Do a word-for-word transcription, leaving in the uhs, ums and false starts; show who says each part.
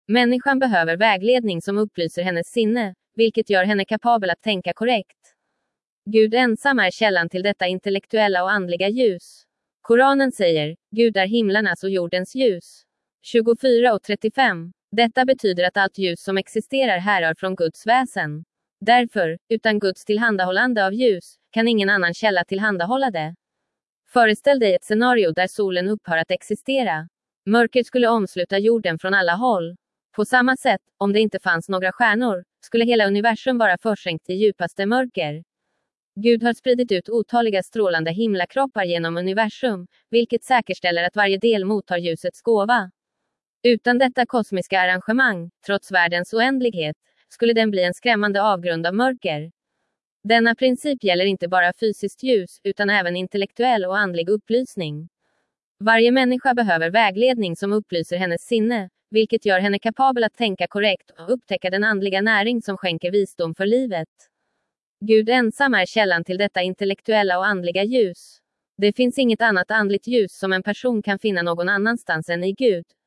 Speaker 1: Människan behöver vägledning som upplyser hennes sinne, vilket gör henne kapabel att tänka korrekt. Gud ensam är källan till detta intellektuella och andliga ljus. Koranen säger, Gud är himlarnas och jordens ljus. tjugofyra och trettiofem. Detta betyder att allt ljus som existerar härrör från Guds väsen. Därför, utan Guds tillhandahållande av ljus, kan ingen annan källa tillhandahålla det. Föreställ dig ett scenario där solen upphör att existera. Mörker skulle omsluta jorden från alla håll. På samma sätt, om det inte fanns några stjärnor, skulle hela universum vara försänkt i djupaste mörker. Gud har spridit ut otaliga strålande himlakroppar genom universum, vilket säkerställer att varje del mottar ljusets gåva. Utan detta kosmiska arrangemang, trots världens oändlighet, skulle den bli en skrämmande avgrund av mörker. Denna princip gäller inte bara fysiskt ljus, utan även intellektuell och andlig upplysning. Varje människa behöver vägledning som upplyser hennes sinne, vilket gör henne kapabel att tänka korrekt och upptäcka den andliga näring som skänker visdom för livet. Gud ensam är källan till detta intellektuella och andliga ljus. Det finns inget annat andligt ljus som en person kan finna någon annanstans än i Gud.